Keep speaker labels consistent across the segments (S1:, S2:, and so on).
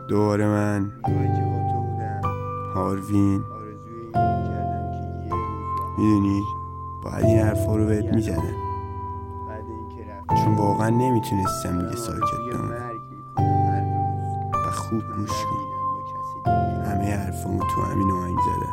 S1: دوباره من
S2: جایی که با تو بودم
S1: هاروین
S2: آرزوی این کردم که یه روز
S1: میدونی باید این حرفا رو بهت میزدم
S2: بعد اینکه رفت
S1: چون واقعا نمیتونستم دیگه ساکت بمونم
S2: مرگ میکنم هر روز
S1: و خوب گوش کن
S2: نبینم با کسی دیگه.
S1: همه حرفامو تو همین آهنگ زدم.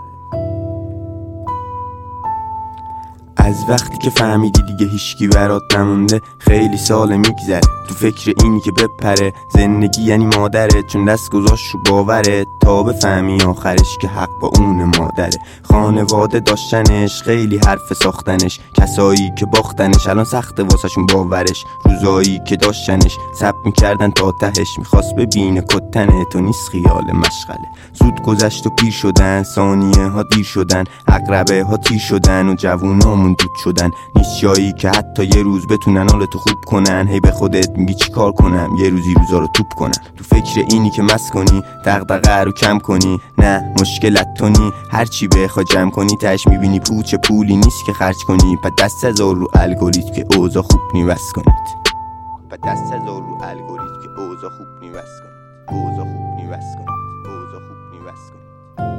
S1: از وقتی که فهمیدی دیگه هیچکی برات نمونده خیلی سال میگذره تو فکر اینی که بپره زندگی یعنی مادره، چون دست گذاشت رو باوره تا بفهمی آخرش که حق با اون مادره. خانواده داشتنش خیلی حرف ساختنش، کسایی که باختنش الان سخته واسهشون باورش. روزایی که داشتنش سب میکردن تا تهش، میخواست ببینه کتنه تو نیست خیال مشغله. زود گذشت و پیر شدن، ثانیه ها دیر شدن، عقربه ها تیر شدن و جوونامون دود شدن. نیست جایی که حتی یه روز بتونن حالتو خوب کنن. هی به خودت میگی چی کار کنم یه روزی روزا رو توپ کنم. تو فکر اینی که مست کنی دغدغه رو کم کنی، نه مشکلت تونی هرچی بخوای جمع کنی تهش میبینی پولی نیست که خرج کنی. پس دست از رو الگوریتم که اوضاع خوب نیوست کنید. پس دست از رو الگوریتم که اوضاع خوب نیوست کنید. اوضاع خوب نیوست کنید. اوضاع خوب نیوست کنید.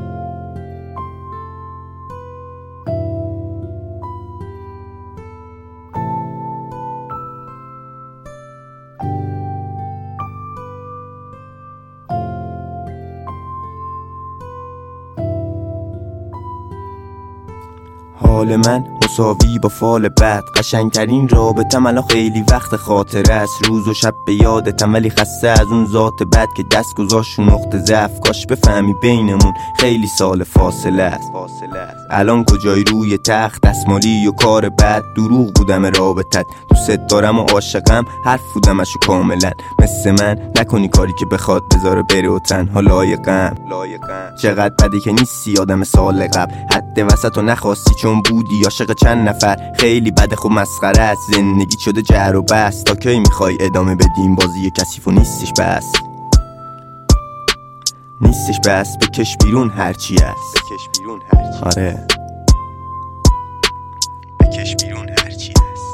S1: حال من مساوی با فال بد، قشنگترین رابطم الان خیلی وقت خاطره است. روز و شب به یادتم ولی خسته از اون ذات بد که دست گذاشت نقطه ضعف. کاش بفهمی بینمون خیلی سال فاصله است. الان کجای روی تخت دستمالی و کار بد، دروغ بودم رابطت دوست دارم و عاشقم حرف بودمشو کاملا. مثل من نکنی کاری که بخواد بذاره بره و تنها لایقم. چقدر بده که نیستی آدم سال قبل، حد وسط و نخواستی چون بودی عاشق چند نفر. خیلی بده خب مسخره است، زندگی شده جر و بس. تا کی میخوای ادامه بدیم بازی کثیف و نیستش بس. نیستش بس بکش بیرون هرچی هست. آره بکش بیرون هرچی هست.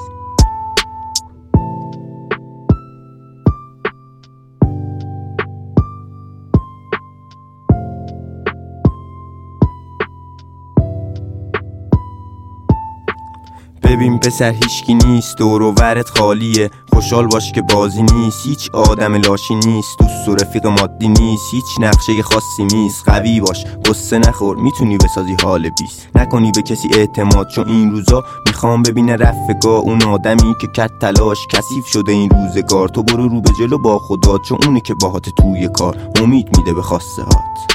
S1: ببین پسر هیچکی نیست دور و برت خالیه، خوشحال باش که بازی نیست. هیچ آدم لاشی نیست، دوست و رفیق مادی نیست. هیچ نقشه خاصی نیست، قوی باش قصه نخور میتونی بسازی حال بیست. نکنی به کسی اعتماد چون این روزا میخوام ببینه رفقا اون آدمی که کرد تلاش کثیف شده این روزگار. تو برو رو به جلو با خدا چون اونی که باهات توی کار امید میده به خواسته هات.